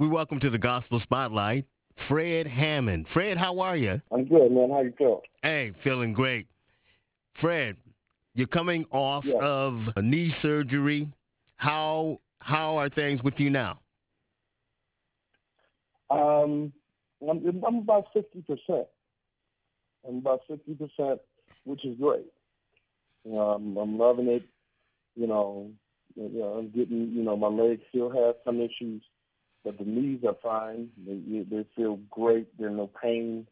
We welcome to the Gospel Spotlight, Fred Hammond. Fred, how are you? I'm good, man. How you feel? Hey, feeling great. Fred, you're coming off Yeah. of a knee surgery. How are things with you now? Um, I'm about 60%. I'm about 60%, which is great. I'm loving it. I'm getting. My legs still have some issues, but the knees are fine. They feel great. There's no pain.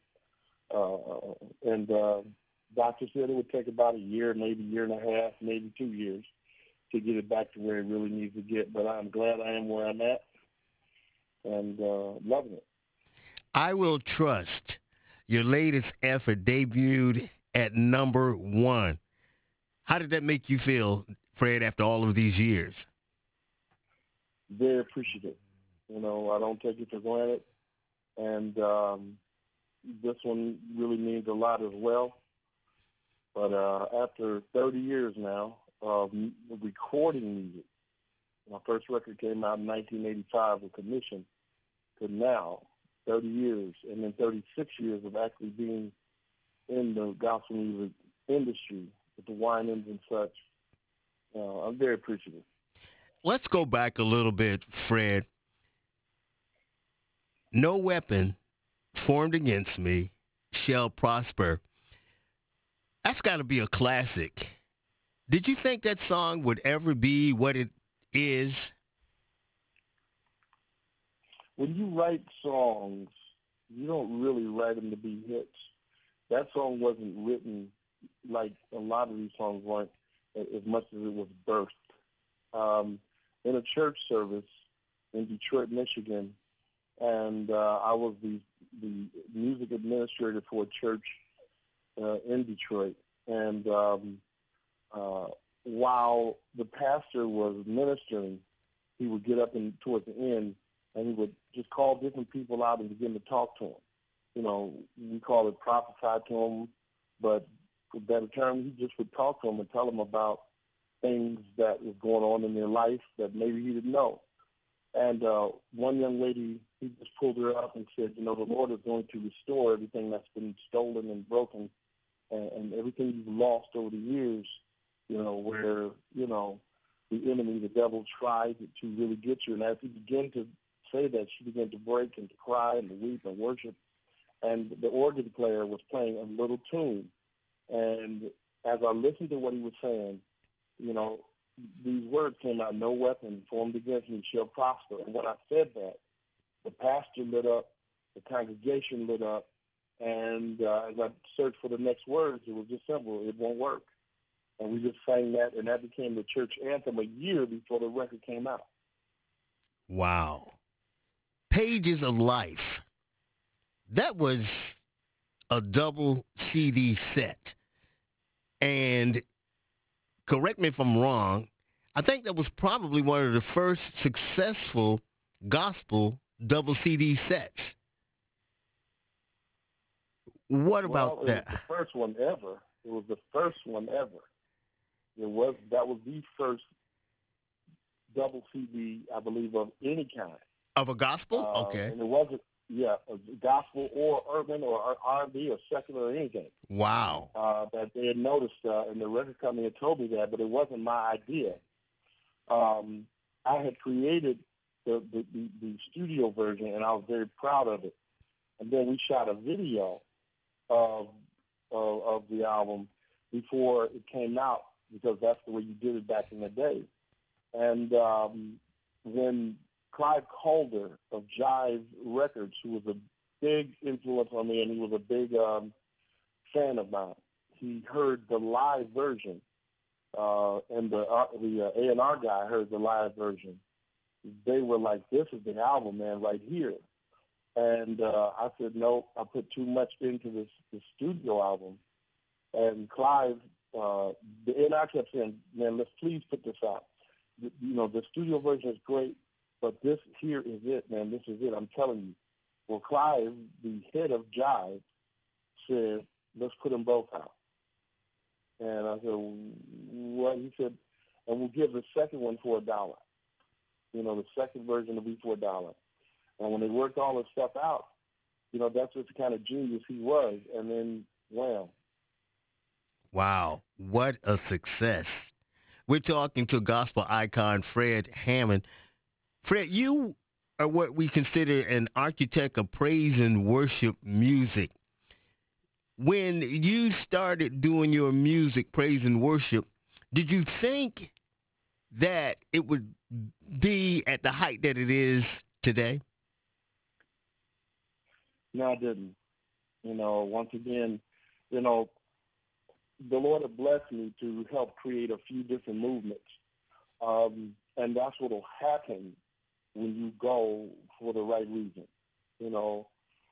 And doctor said it would take about a year, maybe year and a half, maybe 2 years to get it back to where it really needs to get. But I'm glad I am where I'm at and loving it. I Will Trust. Your latest effort debuted at number one. How did that make you feel, Fred, after all of these years? Very appreciative. I don't take it for granted. And this one really means a lot as well. But after 30 years now of recording music, my first record came out in 1985 with Commission, to now, 30 years, and then 36 years of actually being in the gospel music industry with the whinings and such. I'm very appreciative. Let's go back a little bit, Fred. No weapon formed against me shall prosper. That's got to be a classic. Did you think that song would ever be what it is? When you write songs, you don't really write them to be hits. That song wasn't written like a lot of these songs weren't, as much as it was birthed. In a church service in Detroit, Michigan, and I was the music administrator for a church in Detroit. And while the pastor was ministering, he would get up and towards the end, and he would just call different people out and begin to talk to them. We call it prophesy to them, but for a better term, he just would talk to them and tell them about things that was going on in their life that maybe he didn't know. And one young lady, he just pulled her up and said, the Lord is going to restore everything that's been stolen and broken and everything you've lost over the years, where, the enemy, the devil tried to really get you. And as he began to say that, she began to break and to cry and to weep and worship. And the organ player was playing a little tune. And as I listened to what he was saying, these words came out: no weapon formed against me shall prosper. And when I said that, the pastor lit up, the congregation lit up, and as I searched for the next words, it was just simple: it won't work. And we just sang that, and that became the church anthem a year before the record came out. Wow. Pages of Life. That was a double CD set. And correct me if I'm wrong, I think that was probably one of the first successful gospel double CD sets. What Well, about it was that? the first one ever. It was the first one ever. That was the first double CD, I believe, of any kind. Of a gospel? Okay. And it wasn't, a gospel or urban or R&B or secular or anything Wow. that they had noticed, and the record company had told me that, but it wasn't my idea. I had created the studio version, and I was very proud of it. And then we shot a video of the album before it came out, because that's the way you did it back in the day. And when Clive Calder of Jive Records, who was a big influence on me, and he was a big fan of mine, he heard the live version, and the A&R guy heard the live version. They were like, "This is the album, man, right here." And I said, "No, I put too much into this studio album." And Clive, the A&R kept saying, "Man, let's please put this out. The studio version is great, but this here is it, man. This is it. I'm telling you." Well, Clive, the head of Jive, said, "Let's put them both out." And I said, "What?" He said, "And we'll give the second one for $1. The second version will be for $1." And when they worked all this stuff out, that's just the kind of genius he was. And then, wham. Wow, what a success. We're talking to gospel icon Fred Hammond. Fred, you are what we consider an architect of praise and worship music. When you started doing your music, praise and worship, did you think that it would be at the height that it is today? No, I didn't. Once again, you know, the Lord had blessed me to help create a few different movements. And that's what will happen when you go for the right reason. You know,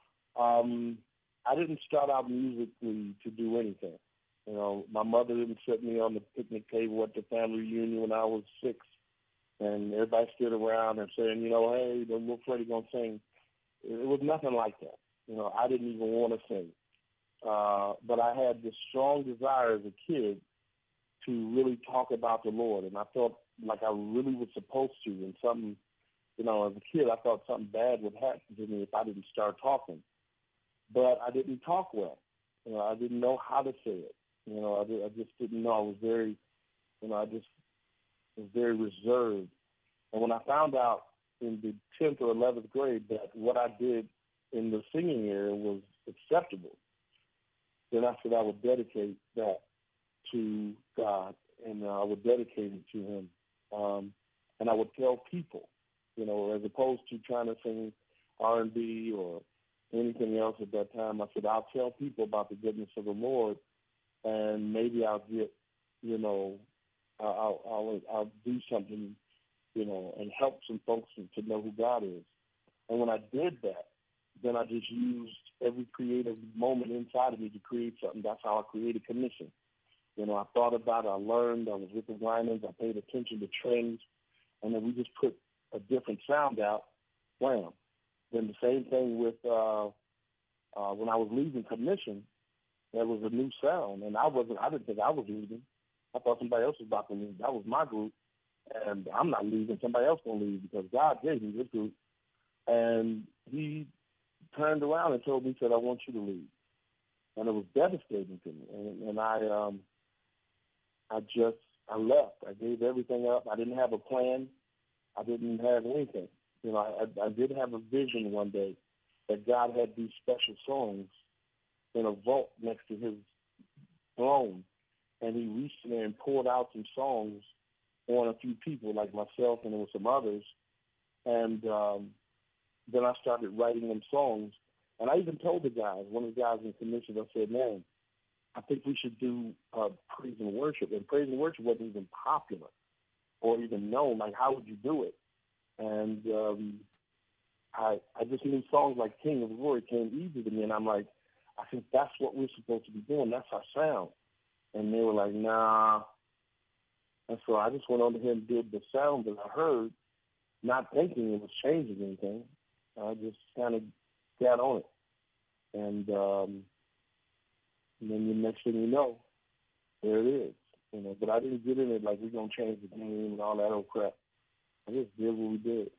I didn't start out musically to do anything. My mother didn't sit me on the picnic table at the family reunion when I was 6, and everybody stood around and saying, hey, the little Freddie gonna sing. It was nothing like that. I didn't even want to sing. But I had this strong desire as a kid to really talk about the Lord, and I felt like I really was supposed to. And something, as a kid, I thought something bad would happen to me if I didn't start talking. But I didn't talk well. I didn't know how to say it. I just didn't know. I was very, I just was very reserved. And when I found out in the 10th or 11th grade that what I did in the singing area was acceptable, then I said I would dedicate that to God, and I would dedicate it to Him. And I would tell people, as opposed to trying to sing R&B or anything else at that time, I said I'll tell people about the goodness of the Lord, and maybe I'll get, I'll do something, and help some folks to know who God is. And when I did that, then I just used every creative moment inside of me to create something. That's how I created Commission. I thought about it, I learned, I was with the Winans, I paid attention to trends, and then we just put a different sound out, wham. Then the same thing with when I was leaving Commission, there was a new sound, and I didn't think I was leaving. I thought somebody else was about to leave. That was my group, and I'm not leaving. Somebody else going to leave because God gave me this group. And he turned around and told me, said, I want you to leave. And it was devastating to me. And I left. I gave everything up. I didn't have a plan. I didn't have anything. I did have a vision one day that God had these special songs in a vault next to his throne. And he reached in there and poured out some songs on a few people like myself, and there were some others. And then I started writing them songs. And I even told the guys, one of the guys in Commission, I said, man, I think we should do praise and worship. And praise and worship wasn't even popular or even known. Like, how would you do it? And I just knew songs like King of Glory came easy to me. And I'm like, I think that's what we're supposed to be doing. That's our sound. And they were like, nah. And so I just went on to him and did the sound that I heard, not thinking it was changing anything. I just kind of got on it. And then the next thing you know, there it is. But I didn't get in it like we're going to change the game and all that old crap. I just did what we did.